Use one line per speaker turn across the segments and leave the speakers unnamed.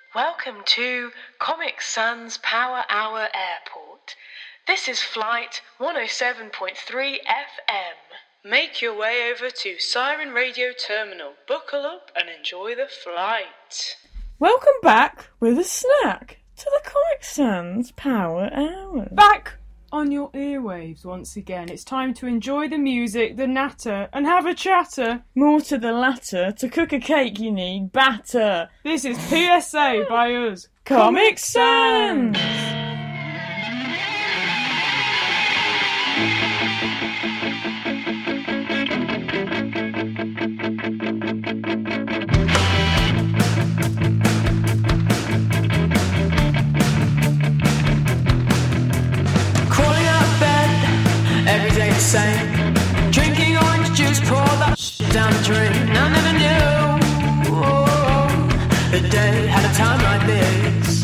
Welcome to Comic Sans Power Hour Airport. This is flight 107.3 FM. Make your way over to Siren Radio Terminal. Buckle up and enjoy the flight.
Welcome back with a snack to the Comic Sans Power Hour.
Back on your earwaves once again. It's time to enjoy the music, the natter, and have a chatter.
More to the latter, to cook a cake you need batter.
This is PSA by us,
Comic Sans.
Same. Drinking orange juice, pour that shit down the drain. I never knew the day had a time like this.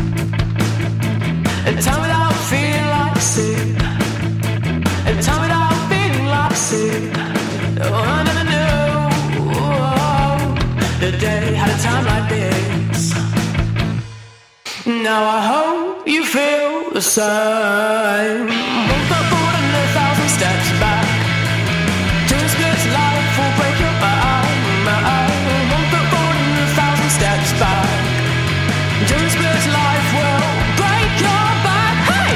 A time without feeling like sick. A time without feeling like sick. Oh, I never knew the day had a time like this. Now I hope you feel the same. Steps back. Doing splits life will break your back. 1 foot forward and 1,000 steps back. Doing splits life will break your back. Hey!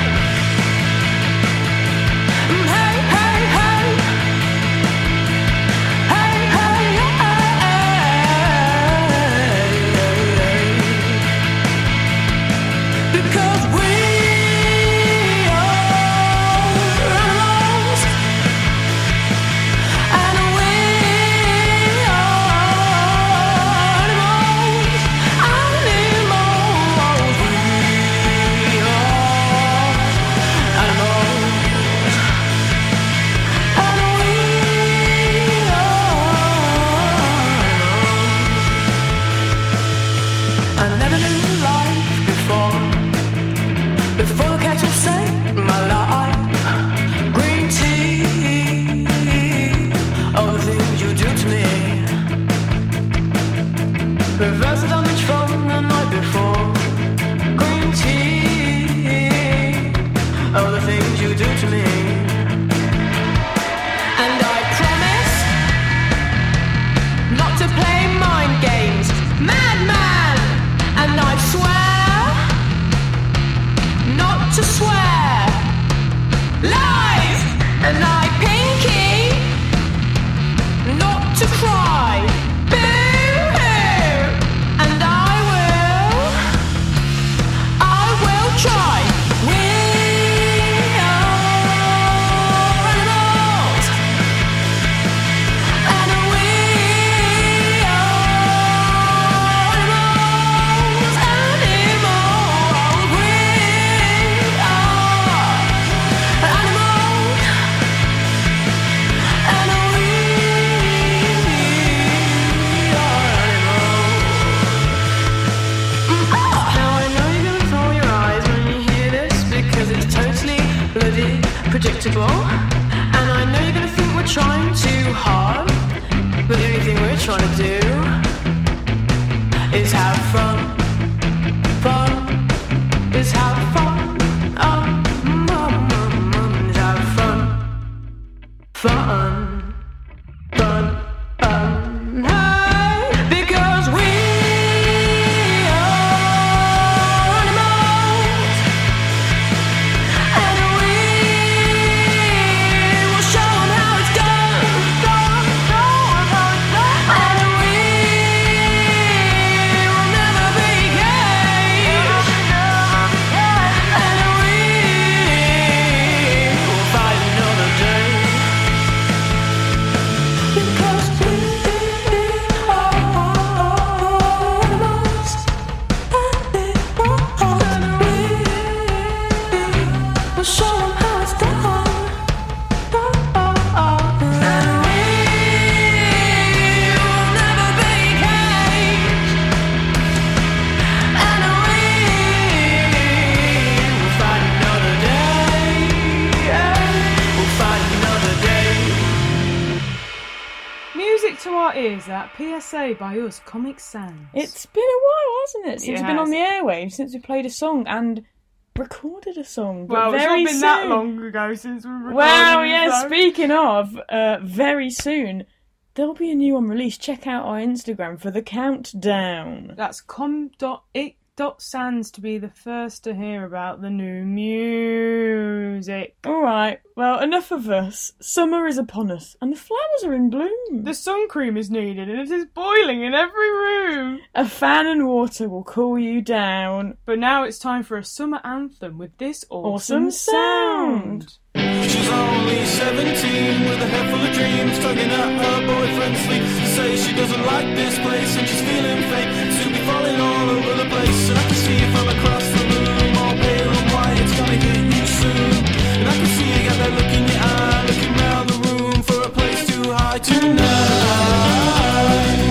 Hey, hey, hey. Hey, hey, hey. Because we reverse the damage from the night before. Green tea, all the things you do to me. And I promise not to play mind games, madman. And I swear not to swear, lies. And I pinky not to cry. Predictable, and I know you're gonna think we're trying too hard, but the only thing we're trying to do is have fun. Fun is have fun. Is have fun. Fun. Fun. Hey, because we are animals. And we will show 'em how it's done. And we
was that. PSA by us, Comic Sans.
It's been a while, hasn't it, since
It
we've been
has.
on the airwaves, since we played a song and recorded a song. But
Well, it's
very
not been
soon.
that long ago since we recorded.
Well, yeah,
so-
speaking of, very soon, there'll be a new one released. Check out our Instagram for the countdown.
That's com.it.sans to be the first to hear about the new music.
Alright, well, enough of us. Summer is upon us, and the flowers are in bloom.
The sun cream is needed and it is boiling in every room.
A fan and water will cool you down.
But now it's time for a summer anthem with this awesome
sound.
She's only 17 with a head full of dreams, tugging at her boyfriend's sleeve to say she doesn't like this place and she's feeling faint to be falling all over the place. And I can see from across the room, all pale and white, it's gonna hit you soon. And I can see you got that look in your eye, looking round the room for a place to hide tonight.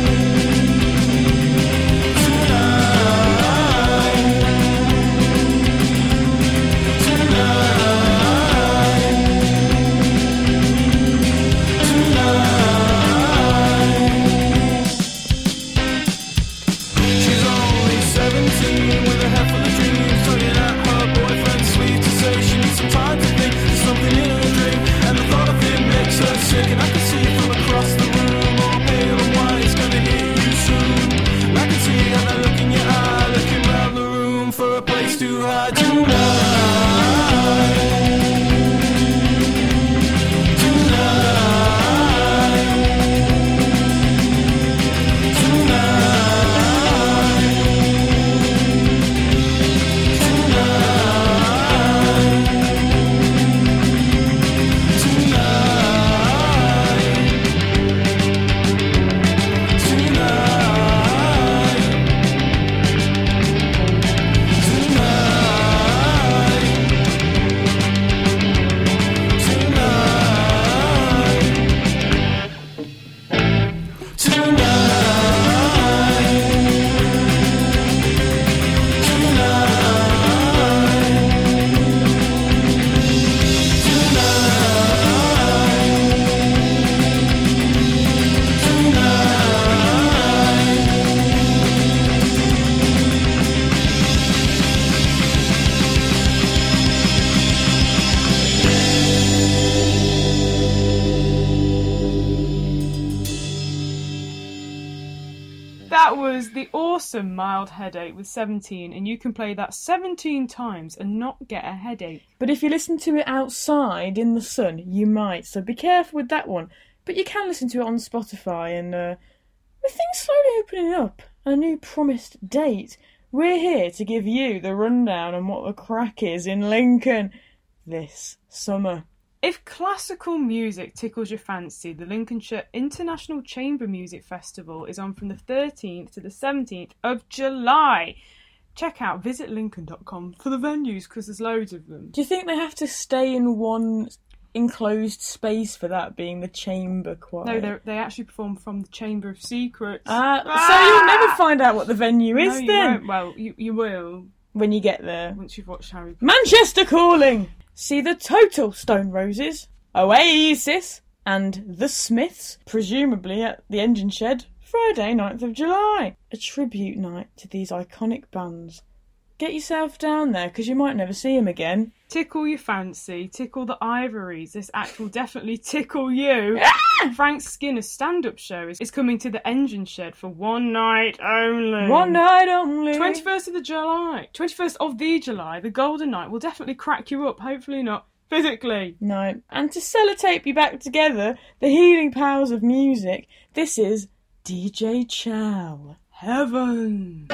And I can see you from across the room, all pale and white, it's gonna hit you soon. And I can see you got that look in your eye, looking round the room for a place to hide
That was the awesome Mild Headache with 17, and you can play that 17 times and not get a headache.
But if you listen to it outside in the sun, you might, so be careful with that one. But you can listen to it on Spotify, and with things slowly opening up and a new promised date, we're here to give you the rundown on what the crack is in Lincoln this summer.
If classical music tickles your fancy, the Lincolnshire International Chamber Music Festival is on from the 13th to the 17th of July. Check out visitlincoln.com for the venues, because there's loads of them.
Do you think they have to stay in one enclosed space for that, being the chamber choir?
No, they actually perform from the Chamber of Secrets.
So you'll never find out what the venue
No,
is
you
then,
won't. Well, you will
when you get there.
once you've watched Harry Potter.
Manchester Calling! See the Total Stone Roses, Oasis, and The Smiths, presumably at the Engine Shed, Friday, 9th of July. A tribute night to these iconic bands. Get yourself down there, because you might never see them again.
Tickle your fancy, tickle the ivories. This act will definitely tickle you. Frank Skinner's stand-up show is coming to the Engine Shed for one night only.
One night only.
21st of the July, the Golden Night will definitely crack you up, hopefully not physically.
No. And to sellotape you back together, the healing powers of music, this is DJ Chow.
Heaven.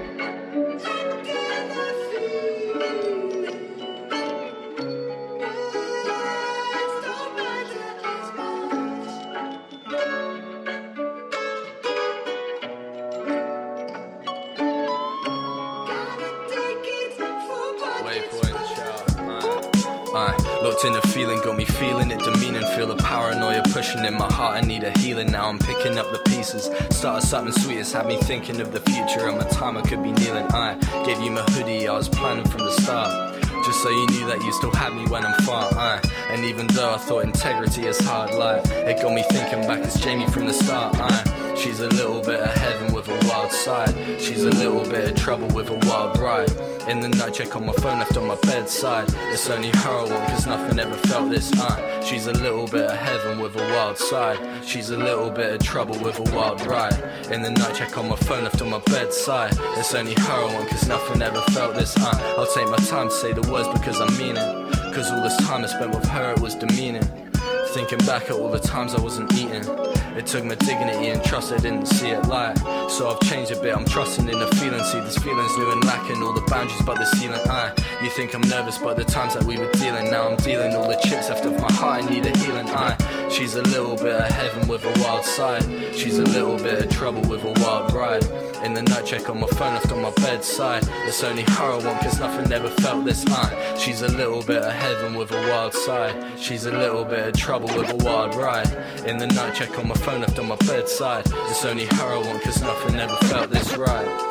Looked in the feeling, got me feeling it demeaning. Feel the paranoia pushing in my heart, I need a healing. Now I'm picking up the pieces. Started something sweet, it's had me thinking of the future. And my time I could be kneeling. I gave you my hoodie, I was planning from the start. Just so you knew that you still had me when I'm far, And even though I thought integrity is hard, like, it got me thinking back as Jamie from the start, She's a little bit of heaven with a wild side. She's a little bit of trouble with a wild ride. In the night, check on my phone left on my bedside. It's only her I want, cause nothing ever felt this, She's a little bit of heaven with a wild side. She's a little bit of trouble with a wild ride. In the night, check on my phone left on my bedside. It's only her I want, cause nothing ever felt this, I'll take my time to say the words because I mean it. Cause all this time I spent with her, it was demeaning. Thinking back at all the times I wasn't eating. It took my dignity and trust, I didn't see it light. So I've changed a bit, I'm trusting in the feeling. See, this feeling's new and lacking, all the boundaries but the ceiling, You think I'm nervous but the times that we were dealing. Now I'm dealing all the chips left of my heart, I need a healing, She's a little bit of heaven with a wild side. She's a little bit of trouble with a wild ride. In the night, check on my phone left on my bedside. It's only her I want, cause nothing ever felt this, She's a little bit of heaven with a wild side. She's a little bit of trouble with a wild ride. In the night, check on my phone left on my bedside. It's only her I want, cause nothing ever felt this right.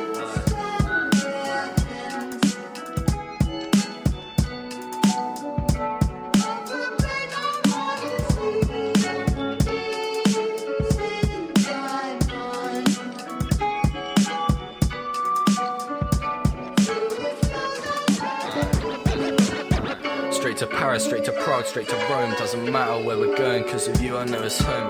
Straight to Paris, straight to Prague, straight to Rome. Doesn't matter where we're going, cause of you I know it's home,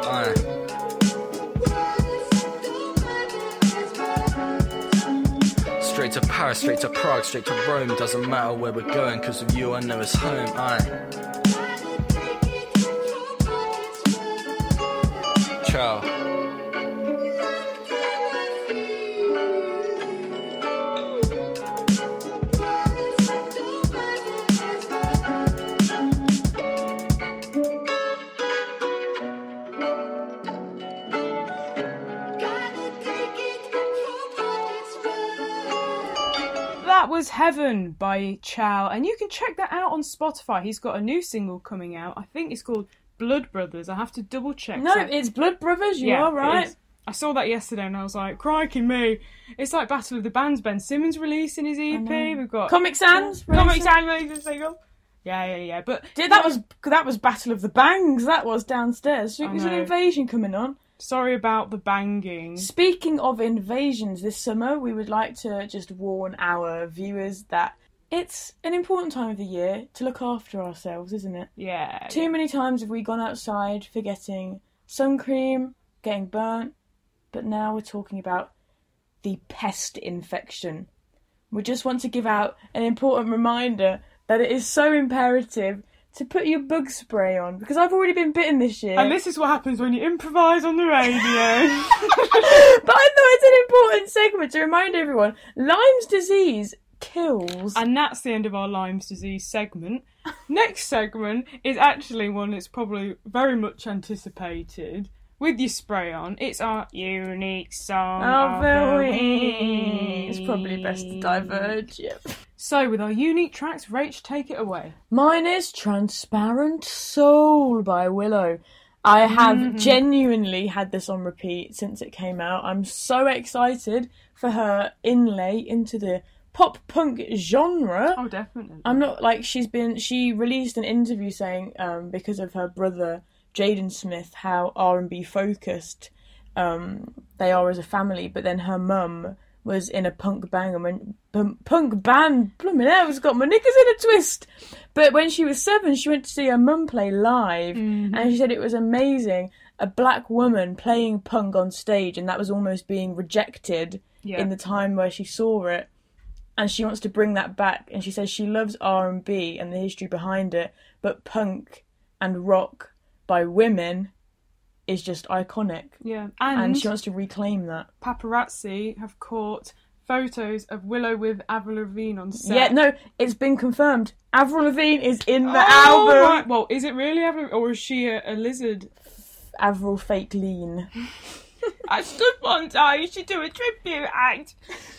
Straight to Paris, straight to Prague, straight to Rome. Doesn't matter where we're going, cause of you I know it's home, Ciao.
That was Heaven by Chow, and you can check that out on Spotify. He's got a new single coming out. I think it's called Blood Brothers. I have to double check.
No, it's Blood Brothers, you are right.
I saw that yesterday and I was like, crikey me. It's like Battle of the Bands. Ben Simmons releasing his EP. We've got
Comic Sans
releasing a single. Yeah. But
that was Battle of the Bangs. That was downstairs. There's an invasion coming on.
Sorry about the banging.
Speaking of invasions this summer, we would like to just warn our viewers that it's an important time of the year to look after ourselves, isn't it?
Yeah.
Too many times have we gone outside forgetting sun cream, getting burnt, but now we're talking about the pest infection. We just want to give out an important reminder that it is so imperative to put your bug spray on, because I've already been bitten this year.
And this is what happens when you improvise on the radio.
But I thought it's an important segment to remind everyone, Lyme's disease kills.
And that's the end of our Lyme's disease segment. Next segment is actually one that's probably very much anticipated. With your spray on, it's our unique song
of the week. It's probably best to diverge, yep.
So, with our unique tracks, Rach, take it away.
Mine is Transparent Soul by Willow. I have genuinely had this on repeat since it came out. I'm so excited for her inlay into the pop punk genre.
Oh, definitely.
I'm not like she released an interview saying because of her brother Jaden Smith how R&B focused they are as a family, but then her mum was in a punk band and blooming hell, it's got my knickers in a twist. But when she was 7, she went to see her mum play live, and she said it was amazing. A black woman playing punk on stage, and that was almost being rejected in the time where she saw it. And she wants to bring that back, and she says she loves R&B and the history behind it, but punk and rock by women is just iconic.
Yeah.
And she wants to reclaim that.
Paparazzi have caught photos of Willow with Avril Lavigne on set.
Yeah, no, it's been confirmed. Avril Lavigne is in the album.
Right. Well, is it really Avril, or is she a lizard?
Avril Fake Lean.
I stood one time, you should do a tribute act.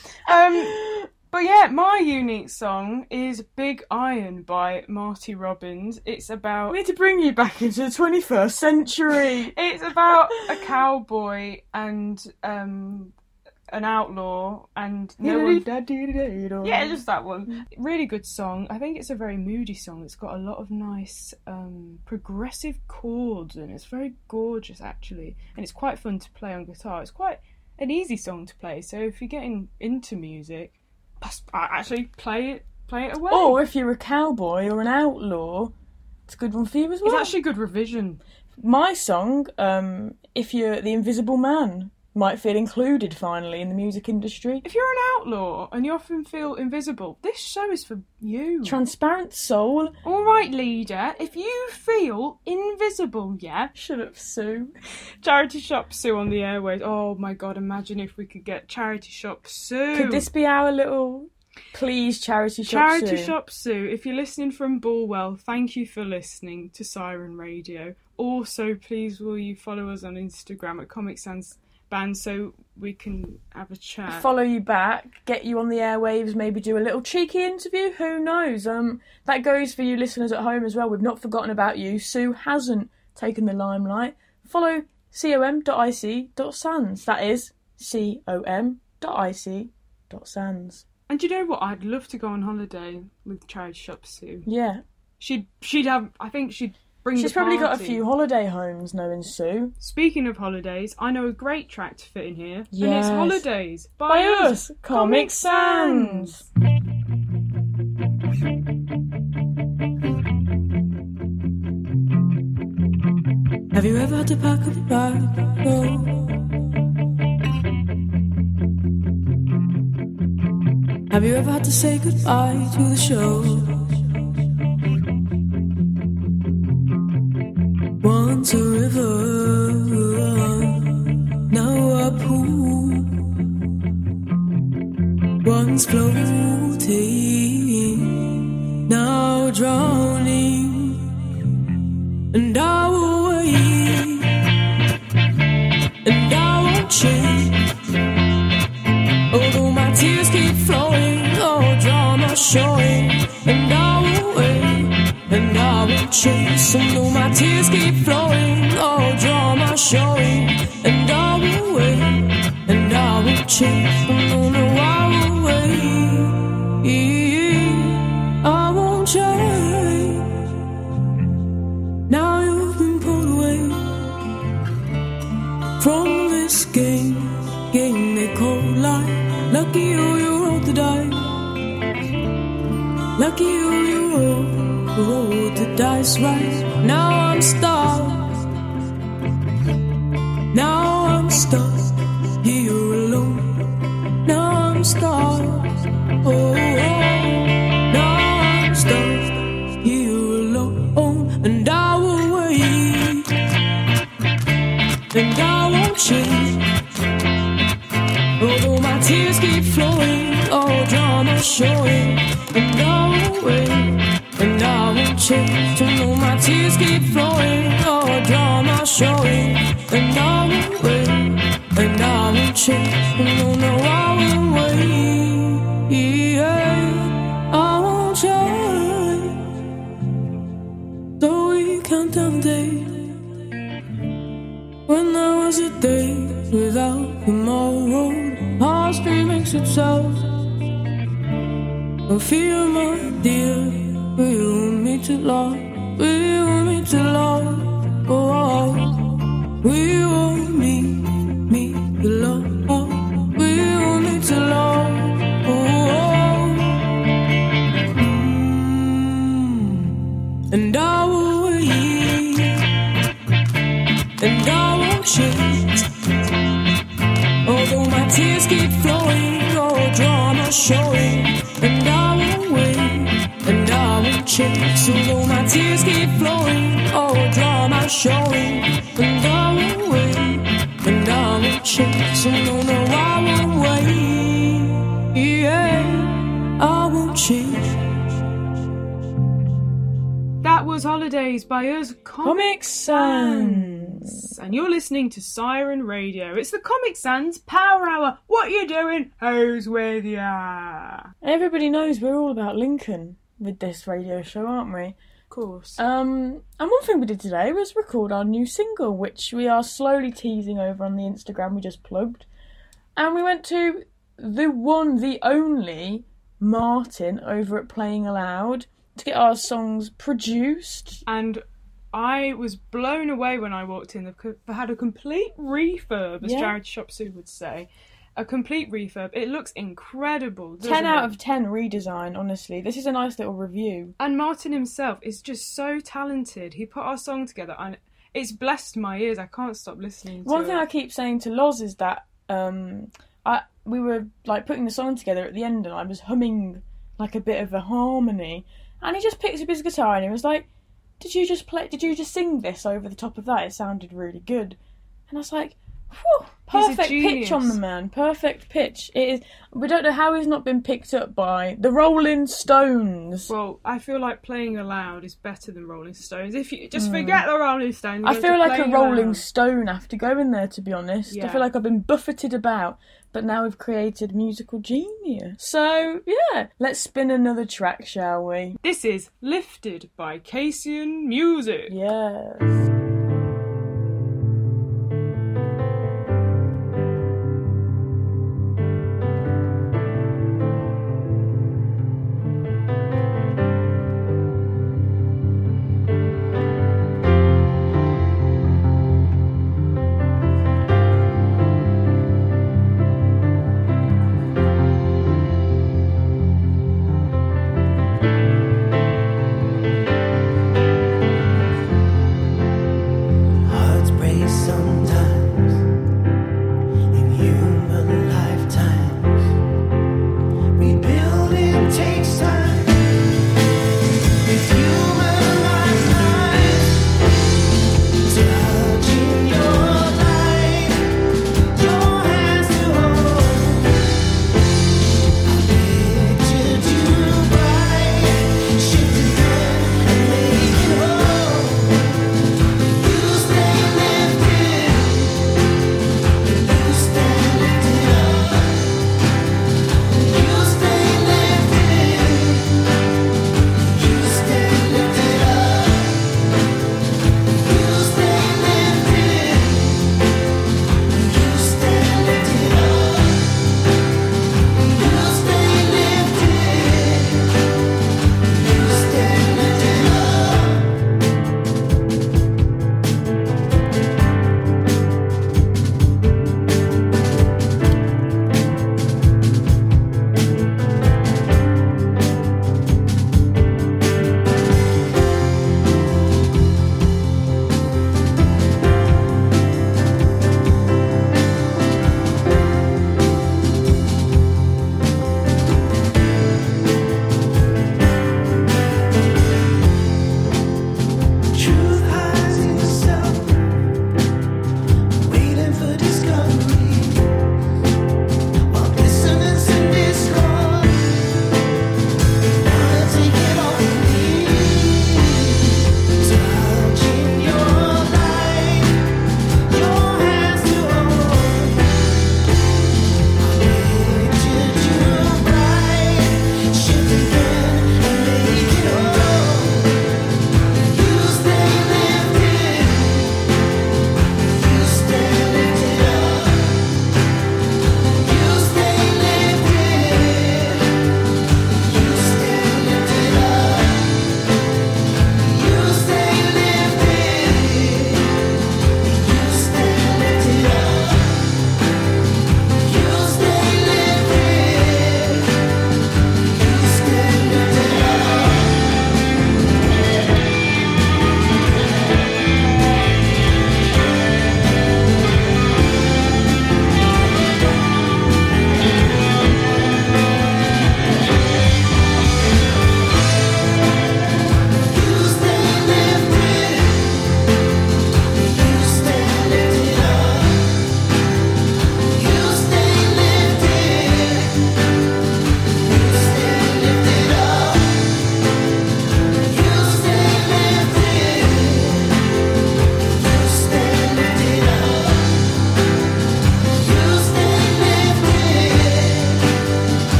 But yeah, my unique song is Big Iron by Marty Robbins. It's about...
We need to bring you back into the 21st century.
It's about a cowboy and an outlaw, and no one...
Yeah,
Yeah, just that one. Really good song. I think it's a very moody song. It's got a lot of nice progressive chords, and it's very gorgeous, actually. And it's quite fun to play on guitar. It's quite an easy song to play, so if you're getting into music, actually play it away.
Or if you're a cowboy or an outlaw, it's a good one for you as well.
It's actually a good revision.
My song, if you're the Invisible Man, might feel included finally in the music industry.
If you're an outlaw and you often feel invisible, this show is for you.
Transparent Soul.
All right, leader, if you feel invisible, yeah?
Shut up, Sue.
Charity Shop Sue on the airways. Oh my god, imagine if we could get Charity Shop Sue.
Could this be our little... Please, Charity Shop Sue.
Charity Shop Sue, if you're listening from Bulwell, thank you for listening to Siren Radio. Also, please will you follow us on Instagram at Comic Sans Band so we can have a chat.
Follow you back, get you on the airwaves, maybe do a little cheeky interview, who knows? That goes for you listeners at home as well. We've not forgotten about you. Sue hasn't taken the limelight. Follow com.ic.sans. That is com.ic.sans.
And you know what? I'd love to go on holiday with Charity Shop Sue.
Yeah.
She'd have, I think she'd bring
She's
the
probably got a
party.
few holiday homes, knowing Sue.
Speaking of holidays, I know a great track to fit in here.
Yes.
And it's Holidays
By us, Comic Sans.
Have you ever had to pack up your bag? Oh. Have you ever had to say goodbye to the show? Once a river, now a pool. Once floating, now drowning. And I will wait, and I won't change. Although my tears keep flowing, oh, drama showing. And I will wait, and I will chase. Although my tears keep flowing, oh, drama showing. And I will wait, and I will chase. Oh, no, I will wait, I won't change. Now you've been pulled away from this game they call life. Lucky you rolled the dice. Lucky you rolled the dice right. Now I'm stuck. Now I'm stuck here alone. Now I'm stuck. Oh, now I'm stuck here alone. And I will wait, and I won't change. Although my tears keep flowing, oh, drama showing. And I will wait, and I won't change. Although my tears keep flowing, oh, drama showing. And I will wait, and I won't change. No, no, I will wait, yeah, I won't change. Though we count down days, when there was a day without tomorrow, our stream makes itself. No fear, my dear, we want me to love, we want me to love, oh, we want me to love, we want me to love, oh, and I will wait, and I won't change. Although my tears keep flowing, oh, drama showing. And I will wait, and I won't change. Although my tears keep flowing, oh, drama showing. And I will wait, and I won't change. So no, no, I will wait, yeah, I won't change.
That was Holidays by us,
Comic Sans.
And you're listening to Siren Radio. It's the Comic Sans Power Hour. What you doing? Who's with ya?
Everybody knows we're all about Lincoln with this radio show, aren't we?
Of course.
And one thing we did today was record our new single, which we are slowly teasing over on the Instagram we just plugged. And we went to the one, the only Martin over at Playing Aloud to get our songs produced.
And I was blown away when I walked in. They had a complete refurb, as Jared Shopsue would say. A complete refurb. It looks incredible.
10 out of 10 redesign, honestly. This is a nice little review.
And Martin himself is just so talented. He put our song together and it's blessed my ears. I can't stop listening to it.
One thing I keep saying to Loz is that we were like putting the song together at the end and I was humming like a bit of a harmony. And he just picked up his guitar and he was like, did you just sing this over the top of that? It sounded really good. And I was like, whew, perfect pitch on the man. Perfect pitch. It is. We don't know how he's not been picked up by the Rolling Stones.
Well, I feel like Playing Aloud is better than Rolling Stones. If you just forget the Rolling Stones.
I feel like a Rolling Stone after going there, to be honest.
Yeah.
I feel like I've been buffeted about, but now we've created musical genius. So, yeah, let's spin another track, shall we?
This is Lifted by Cassian Music.
Yes.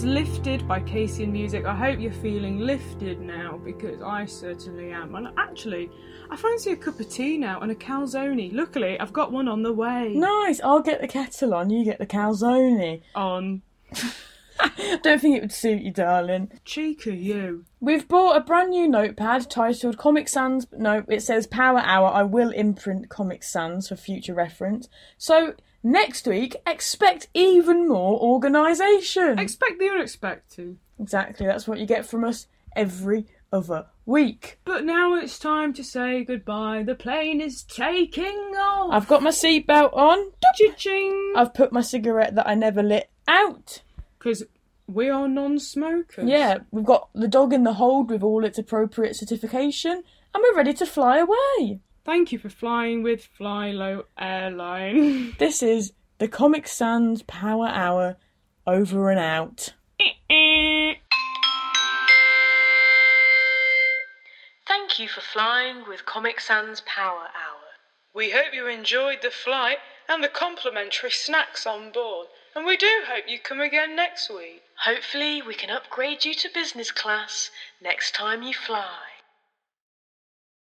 was Lifted by Casey and Music. I hope you're feeling lifted now, because I certainly am. And actually, I fancy a cup of tea now and a calzone. Luckily, I've got one on the way.
Nice. I'll get the kettle on, you get the calzone.
On.
Don't think it would suit you, darling.
Cheeky you.
We've bought a brand new notepad titled Comic Sans. No, it says Power Hour. I will imprint Comic Sans for future reference. So next week, expect even more organisation.
Expect the unexpected.
Exactly, that's what you get from us every other week.
But now it's time to say goodbye. The plane is taking off.
I've got my seatbelt on.
Cha-ching.
I've put my cigarette that I never lit out.
Because we are non-smokers.
Yeah, we've got the dog in the hold with all its appropriate certification, and we're ready to fly away.
Thank you for flying with Flylow Airline.
This is the Comic Sans Power Hour, over and out.
Thank you for flying with Comic Sans Power Hour.
We hope you enjoyed the flight and the complimentary snacks on board, and we do hope you come again next week.
Hopefully we can upgrade you to business class next time you fly.